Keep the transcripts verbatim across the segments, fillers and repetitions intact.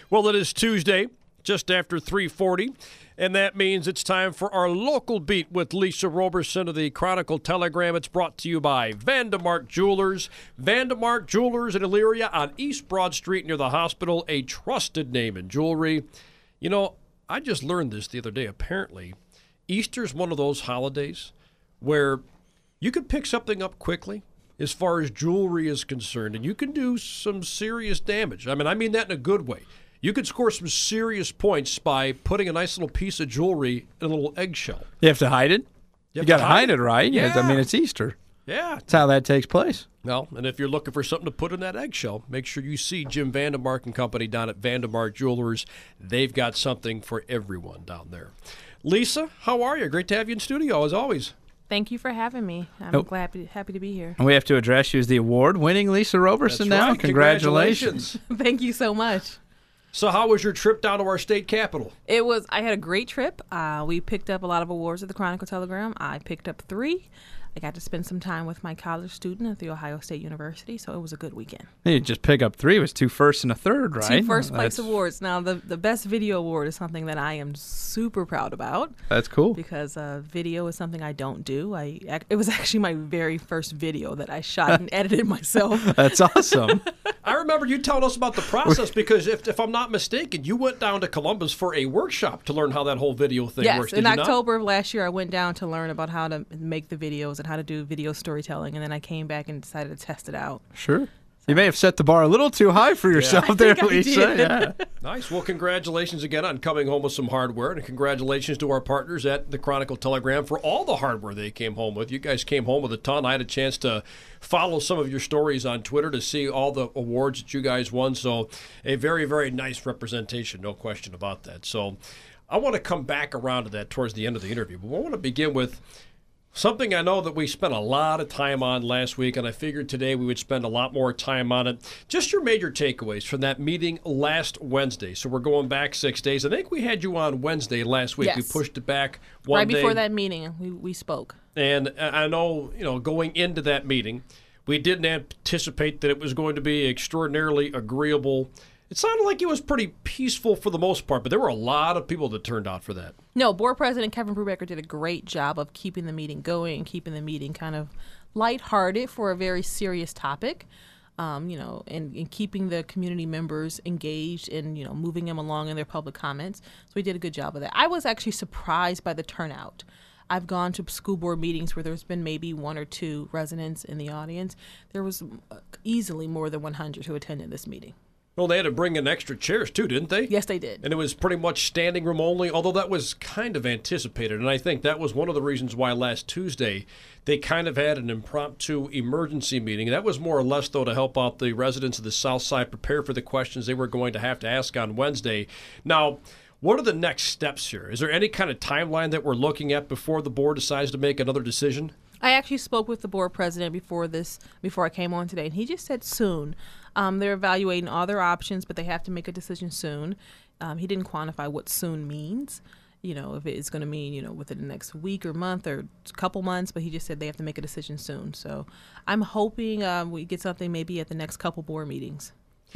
Well, it is Tuesday, just after three forty, and that means it's time for our local beat with Lisa Roberson of the Chronicle Telegram. It's brought to you by Vandemark Jewelers. Vandemark Jewelers in Elyria on East Broad Street near the hospital, a trusted name in jewelry. You know, I just learned this the other day. Apparently, Easter's one of those holidays where you can pick something up quickly as far as jewelry is concerned, and you can do some serious damage. I mean, I mean that in a good way. You could score some serious points by putting a nice little piece of jewelry in a little eggshell. You have to hide it? You, you got to hide it, right? Yeah. I mean, it's Easter. Yeah. That's how that takes place. Well, and if you're looking for something to put in that eggshell, make sure you see Jim Vandemark and company down at Vandemark Jewelers. They've got something for everyone down there. Lisa, how are you? Great to have you in studio, as always. Thank you for having me. I'm oh. glad happy to be here. And we have to address you as the award-winning Lisa Roberson That's now. Right. Congratulations. Congratulations. Thank you so much. So how was your trip down to our state capitol? It was. I had a great trip. Uh, we picked up a lot of awards at the Chronicle Telegram. I picked up three. I got to spend some time with my college student at The Ohio State University, so it was a good weekend. You just pick up three. It was two first and a third, right? Two first place That's... awards. Now, the, the Best Video Award is something that I am super proud about. That's cool. Because uh, video is something I don't do. I It was actually my very first video that I shot and edited myself. That's awesome. I remember you telling us about the process because, if, if I'm not mistaken, you went down to Columbus for a workshop to learn how that whole video thing yes, works. Yes, in Did you October not? of last year, I went down to learn about how to make the videos and how to do video storytelling, and then I came back and decided to test it out. Sure. You may have set the bar a little too high for yourself yeah. there, I think Lisa. I did. Yeah. Nice. Well, congratulations again on coming home with some hardware, and congratulations to our partners at the Chronicle Telegram for all the hardware they came home with. You guys came home with a ton. I had a chance to follow some of your stories on Twitter to see all the awards that you guys won, so a very, very nice representation, no question about that. So I want to come back around to that towards the end of the interview, but I want to begin with something I know that we spent a lot of time on last week, and I figured today we would spend a lot more time on it. Just your major takeaways from that meeting last Wednesday. So we're going back six days. I think we had you on Wednesday last week. Yes. We pushed it back one right day. Right before that meeting, we, we spoke. And I know, you know, going into that meeting, we didn't anticipate that it was going to be extraordinarily agreeable. It sounded like it was pretty peaceful for the most part, but there were a lot of people that turned out for that. No, Board President Kevin Brubaker did a great job of keeping the meeting going and keeping the meeting kind of lighthearted for a very serious topic, um, you know, and, and keeping the community members engaged and, you know, moving them along in their public comments. So we did a good job of that. I was actually surprised by the turnout. I've gone to school board meetings where there's been maybe one or two residents in the audience. There was easily more than one hundred who attended this meeting. Well, they had to bring in extra chairs, too, didn't they? Yes, they did. And it was pretty much standing room only, although that was kind of anticipated. And I think that was one of the reasons why last Tuesday they kind of had an impromptu emergency meeting. That was more or less, though, to help out the residents of the South Side prepare for the questions they were going to have to ask on Wednesday. Now, what are the next steps here? Is there any kind of timeline that we're looking at before the board decides to make another decision? I actually spoke with the board president before this, before I came on today, and he just said soon. Um, they're evaluating all their options, but they have to make a decision soon. Um, he didn't quantify what soon means, you know, if it's going to mean, you know, within the next week or month or a couple months, but he just said they have to make a decision soon. So I'm hoping um, we get something maybe at the next couple board meetings.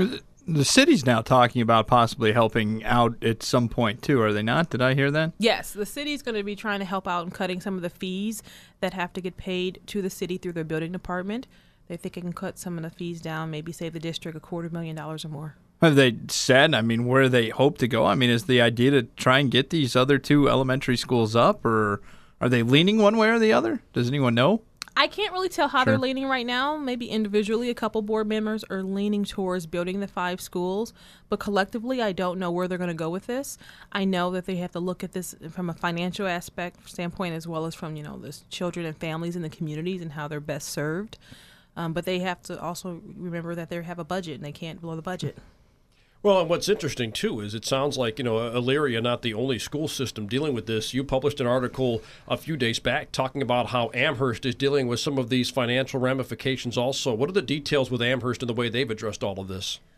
The city's now talking about possibly helping out at some point, too, are they not? Did I hear that? Yes, the city's going to be trying to help out in cutting some of the fees that have to get paid to the city through their building department. They think it can cut some of the fees down, maybe save the district a quarter million dollars or more. Have they said, I mean, where they hope to go? I mean, is the idea to try and get these other two elementary schools up, or are they leaning one way or the other? Does anyone know? I can't really tell how Sure. they're leaning right now. Maybe individually, a couple board members are leaning towards building the five schools, but collectively, I don't know where they're going to go with this. I know that they have to look at this from a financial aspect standpoint, as well as from, you know, the children and families in the communities and how they're best served. Um, but they have to also remember that they have a budget and they can't blow the budget. Well, and what's interesting, too, is it sounds like, you know, Elyria, not the only school system dealing with this. You published an article a few days back talking about how Amherst is dealing with some of these financial ramifications also. What are the details with Amherst and the way they've addressed all of this?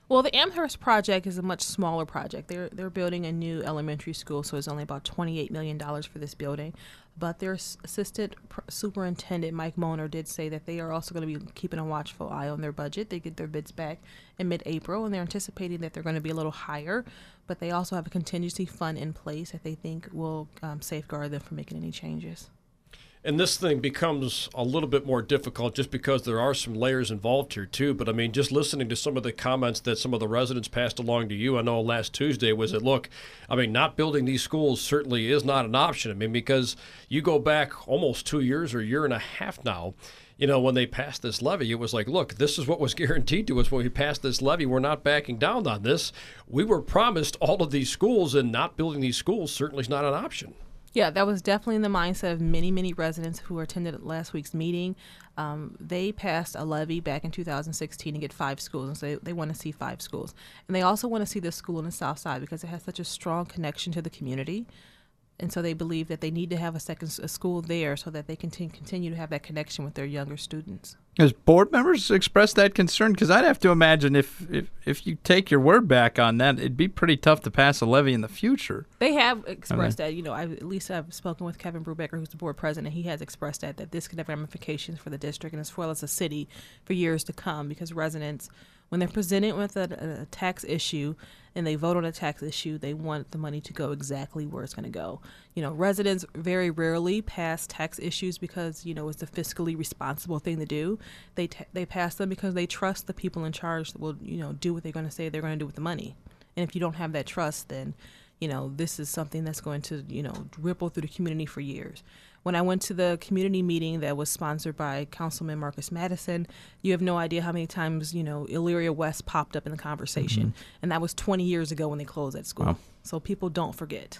Well, the Amherst project is a much smaller project. They're they're building a new elementary school, so it's only about twenty-eight million dollars for this building. But their assistant superintendent, Mike Moner, did say that they are also going to be keeping a watchful eye on their budget. They get their bids back in mid-April, and they're anticipating that they're going to be a little higher. But they also have a contingency fund in place that they think will um, safeguard them from making any changes. And this thing becomes a little bit more difficult just because there are some layers involved here, too. But, I mean, just listening to some of the comments that some of the residents passed along to you, I know last Tuesday was that, look, I mean, not building these schools certainly is not an option. I mean, because you go back almost two years or a year and a half now, you know, when they passed this levy, it was like, look, this is what was guaranteed to us when we passed this levy. We're not backing down on this. We were promised all of these schools, and not building these schools certainly is not an option. Yeah, that was definitely in the mindset of many, many residents who attended last week's meeting. Um, they passed a levy back in two thousand sixteen to get five schools, and so they, they want to see five schools. And they also want to see this school in the South Side because it has such a strong connection to the community. And so they believe that they need to have a second a school there so that they can t- continue to have that connection with their younger students. Has board members expressed that concern? Because I'd have to imagine if, if if you take your word back on that, it'd be pretty tough to pass a levy in the future. They have expressed okay. that. You know, I, at least I've spoken with Kevin Brubaker, who's the board president. He has expressed that, that this could have ramifications for the district and as well as the city for years to come because residents, when they're presented with a, a tax issue and they vote on a tax issue, they want the money to go exactly where it's going to go. You know, residents very rarely pass tax issues because, you know, it's the fiscally responsible thing to do. They t- they pass them because they trust the people in charge that will, you know, do what they're going to say they're going to do with the money. And if you don't have that trust, then, you know, this is something that's going to, you know, ripple through the community for years. When I went to the community meeting that was sponsored by Councilman Marcus Madison, you have no idea how many times, you know, Elyria West popped up in the conversation. Mm-hmm. And that was twenty years ago when they closed that school. Wow. So people don't forget.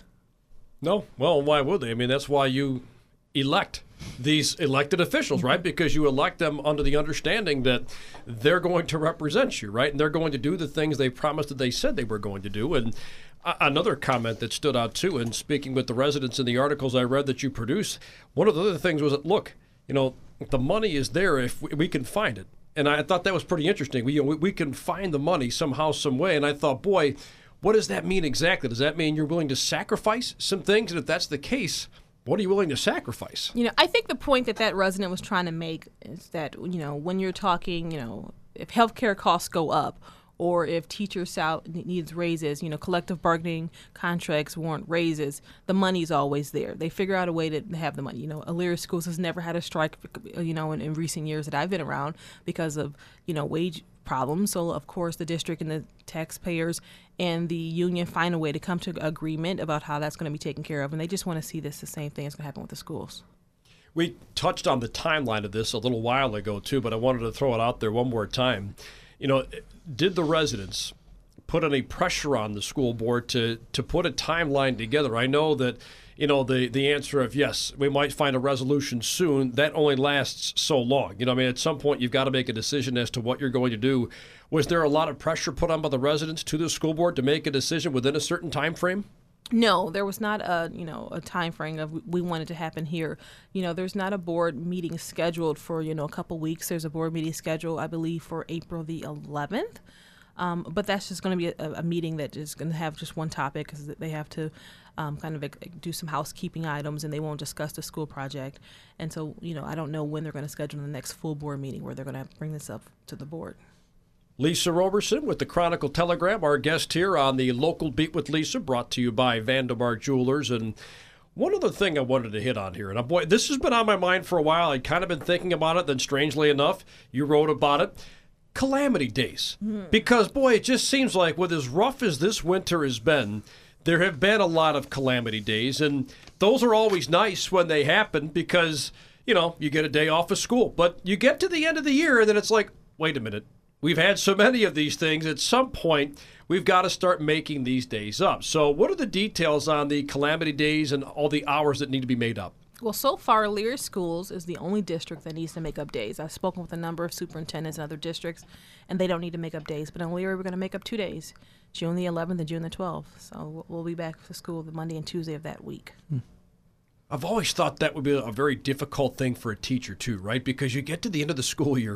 No. Well, why would they? I mean, that's why you elect these elected officials, mm-hmm. right? Because you elect them under the understanding that they're going to represent you, right? And they're going to do the things they promised that they said they were going to do. And another comment that stood out, too, and speaking with the residents in the articles I read that you produced, one of the other things was that, look, you know, the money is there if we, we can find it. And I thought that was pretty interesting. We, you know, we, we can find the money somehow, some way. And I thought, boy, what does that mean exactly? Does that mean you're willing to sacrifice some things? And if that's the case, what are you willing to sacrifice? You know, I think the point that that resident was trying to make is that, you know, when you're talking, you know, if healthcare costs go up, or if teachers' sal- needs raises, you know, collective bargaining contracts warrant raises, the money's always there. They figure out a way to have the money. You know, Elyria Schools has never had a strike, you know, in, in recent years that I've been around because of, you know, wage problems. So, of course, the district and the taxpayers and the union find a way to come to agreement about how that's going to be taken care of. And they just want to see this the same thing is going to happen with the schools. We touched on the timeline of this a little while ago, too, but I wanted to throw it out there one more time. You know, did the residents put any pressure on the school board to to put a timeline together? I know that, you know, the, the answer of yes, we might find a resolution soon, that only lasts so long. You know, I mean, at some point you've got to make a decision as to what you're going to do. Was there a lot of pressure put on by the residents to the school board to make a decision within a certain time frame? No, there was not a, you know, a time frame of we want it to happen here. You know, there's not a board meeting scheduled for, you know, a couple weeks. There's a board meeting scheduled, I believe, for April the eleventh. Um, but that's just going to be a, a meeting that is going to have just one topic because they have to um, kind of do some housekeeping items and they won't discuss the school project. And so, you know, I don't know when they're going to schedule the next full board meeting where they're going to bring this up to the board. Lisa Roberson with the Chronicle Telegram, our guest here on the Local Beat with Lisa, brought to you by Vandemark Jewelers. And one other thing I wanted to hit on here, and boy, this has been on my mind for a while. I'd kind of been thinking about it, then strangely enough, you wrote about it. Calamity days. Mm-hmm. Because, boy, it just seems like with as rough as this winter has been, there have been a lot of calamity days. And those are always nice when they happen because, you know, you get a day off of school. But you get to the end of the year, and then it's like, wait a minute. We've had so many of these things. At some point, we've got to start making these days up. So what are the details on the calamity days and all the hours that need to be made up? Well, so far, Elyria Schools is the only district that needs to make up days. I've spoken with a number of superintendents in other districts, and they don't need to make up days. But in Elyria, we're going to make up two days, June the eleventh and June the twelfth. So we'll be back to school the Monday and Tuesday of that week. Hmm. I've always thought that would be a very difficult thing for a teacher, too, right? Because you get to the end of the school year,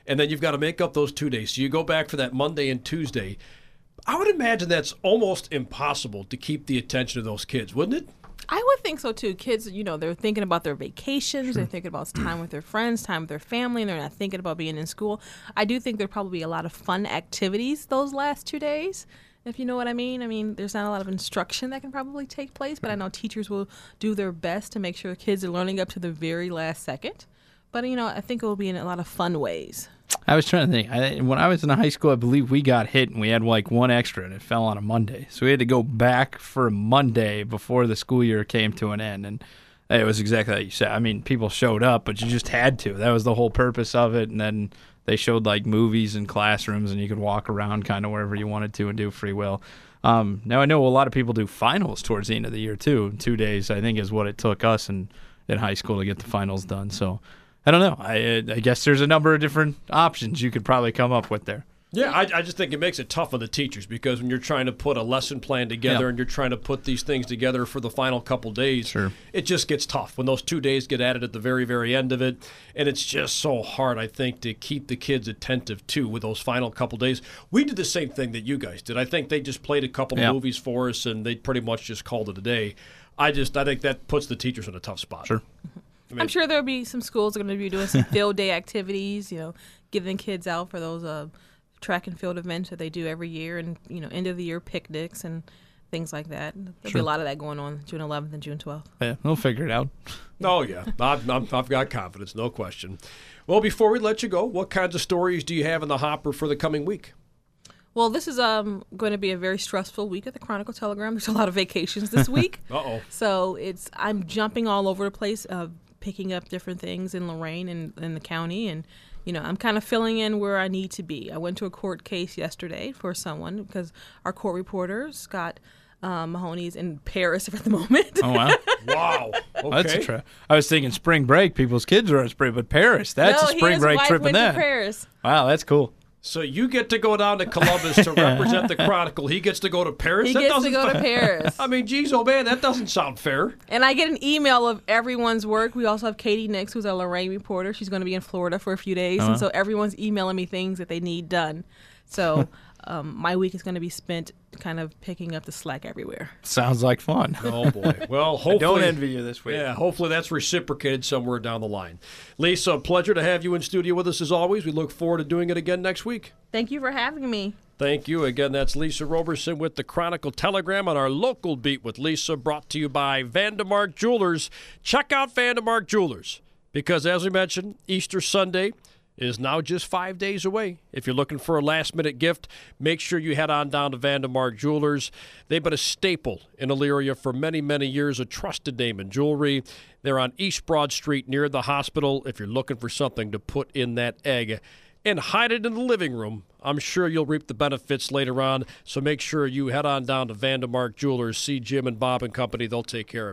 and then you've got to make up those two days. So you go back for that Monday and Tuesday. I would imagine that's almost impossible to keep the attention of those kids, wouldn't it? I would think so too. Kids, you know, they're thinking about their vacations, sure. They're thinking about time with their friends, time with their family, and they're not thinking about being in school. I do think there'd probably be a lot of fun activities those last two days, if you know what I mean. I mean, there's not a lot of instruction that can probably take place, but I know teachers will do their best to make sure kids are learning up to the very last second. But, you know, I think it will be in a lot of fun ways. I was trying to think. I, when I was in high school, I believe we got hit and we had like one extra and it fell on a Monday. So we had to go back for a Monday before the school year came to an end. And it was exactly like you said. I mean, people showed up, but you just had to. That was the whole purpose of it. And then they showed like movies and classrooms and you could walk around kind of wherever you wanted to and do free will. Um, now, I know a lot of people do finals towards the end of the year too. Two days, I think, is what it took us in, in high school to get the finals done. So I don't know. I, I guess there's a number of different options you could probably come up with there. Yeah, I, I just think it makes it tough on the teachers because when you're trying to put a lesson plan together yeah. and you're trying to put these things together for the final couple days, sure. it just gets tough when those two days get added at the very, very end of it. And it's just so hard, I think, to keep the kids attentive, too, with those final couple days. We did the same thing that you guys did. I think they just played a couple yeah. of movies for us, and they pretty much just called it a day. I just I think that puts the teachers in a tough spot. Sure. I mean, I'm sure there'll be some schools that are going to be doing some field day activities, you know, getting kids out for those uh, track and field events that they do every year and, you know, end of the year picnics and things like that. There'll sure. be a lot of that going on June eleventh and June twelfth. Yeah, we'll figure it out. Oh, yeah. I've, I've got confidence, no question. Well, before we let you go, what kinds of stories do you have in the hopper for the coming week? Well, this is um, going to be a very stressful week at the Chronicle Telegram. There's a lot of vacations this week. Uh-oh. So it's I'm jumping all over the place, uh, picking up different things in Lorain and in the county. And, you know, I'm kind of filling in where I need to be. I went to a court case yesterday for someone because our court reporter, Scott uh, Mahoney, is in Paris at the moment. Oh, wow. Wow. Okay. That's a trip. I was thinking spring break. People's kids are on spring, but Paris, that's no, a spring break wife trip in went that. To Paris. Wow, that's cool. So you get to go down to Columbus to represent the Chronicle. He gets to go to Paris? He that gets to doesn't go to fa- Paris. I mean, geez, oh, man, that doesn't sound fair. And I get an email of everyone's work. We also have Katie Nix, who's our Lorain reporter. She's going to be in Florida for a few days. Uh-huh. And so everyone's emailing me things that they need done. So um, my week is going to be spent kind of picking up the slack everywhere. Sounds like fun. Oh, boy. Well, hopefully. I don't envy you this week. Yeah, hopefully that's reciprocated somewhere down the line. Lisa, pleasure to have you in studio with us as always. We look forward to doing it again next week. Thank you for having me. Thank you. Again, that's Lisa Roberson with the Chronicle Telegram on our local beat with Lisa, brought to you by Vandemark Jewelers. Check out Vandemark Jewelers because, as we mentioned, Easter Sunday is now just five days away. If you're looking for a last-minute gift, make sure you head on down to Vandemark Jewelers. They've been a staple in Elyria for many, many years, a trusted name in jewelry. They're on East Broad Street near the hospital. If you're looking for something to put in that egg and hide it in the living room, I'm sure you'll reap the benefits later on. So make sure you head on down to Vandemark Jewelers, see Jim and Bob and company. They'll take care of you.